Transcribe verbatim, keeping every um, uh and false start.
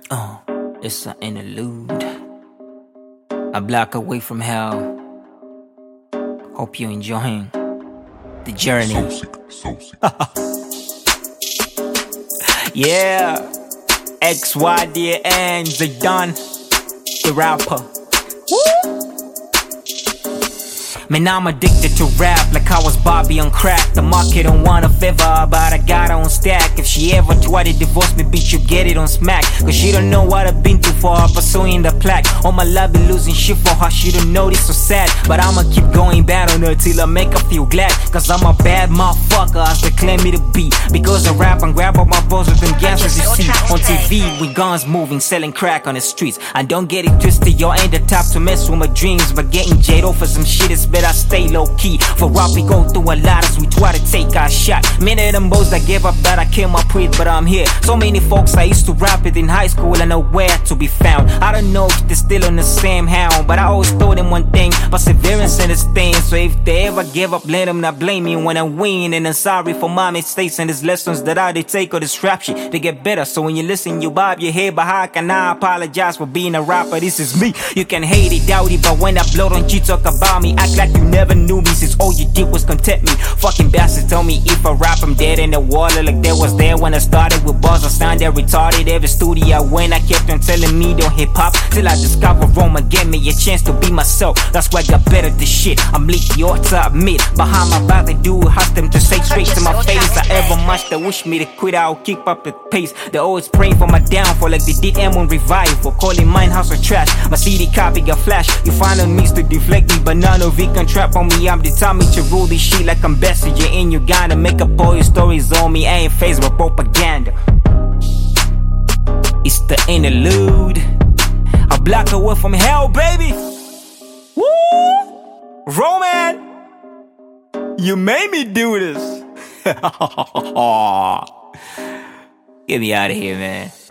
Oh, it's an interlude. A block away from hell. Hope you're enjoying the journey. So sick, so sick. Yeah, X Y D N, Zidane, the rapper. Woo! Man, I'm addicted to rap like I was Bobby on crack. The market don't want a favor, but I got her on stack. If she ever try to divorce me, bitch, you get it on smack. Cause she don't know what I've been through for her, pursuing the plaque. All my love be losing shit for her, she don't know this so sad. But I'ma keep going bad on her till I make her feel glad. Cause I'm a bad motherfucker, as they claim me to be. Because I rap and grab all my balls with them gangsters you see on T V, with guns moving, selling crack on the streets. And don't get it twisted, y'all ain't the type to mess with my dreams. But getting jailed off for some shit is better stay low key. For rap we go through a lot as we try to take our shot. Many of them boys that gave up that I came up with, but I'm here. So many folks I used to rap with in high school and nowhere to be found. I don't know if they're still on the same hound, but I always told them one thing: perseverance in this thing. So if they ever give up, let them not blame me when I win. And I'm sorry for my mistakes and these lessons that I did take of this rap shit. They get better, so when you listen you bob your head. But how can I apologize for being a rapper? This is me. You can hate it, doubt it, but when I blow, don't you talk about me. Act like you never knew me, since all you did was content me. Fucking bastards tell me if I rap I'm dead in the water, like they was there when I started with bars. I sounded retarded. Every studio I went I kept on telling me don't hip hop, till I discover Roma gave me a chance to be myself. That's why I got better at this shit. I'm leaky, ought to admit. Behind my back they do ask them to say straight to my face. I ever much they wish me to quit, I'll keep up the pace. They always praying for my downfall like they did M on Revival, calling mine house of trash. My C D copy got flash. You find a means to deflect me, but none of it can trap on me. I'm determined to rule this shit like I'm Bessenger in Uganda. Make up all your stories on me, I ain't phased with propaganda. It's the interlude. A block away from hell, baby. Woo! Roman, you made me do this. Get me out of here, man.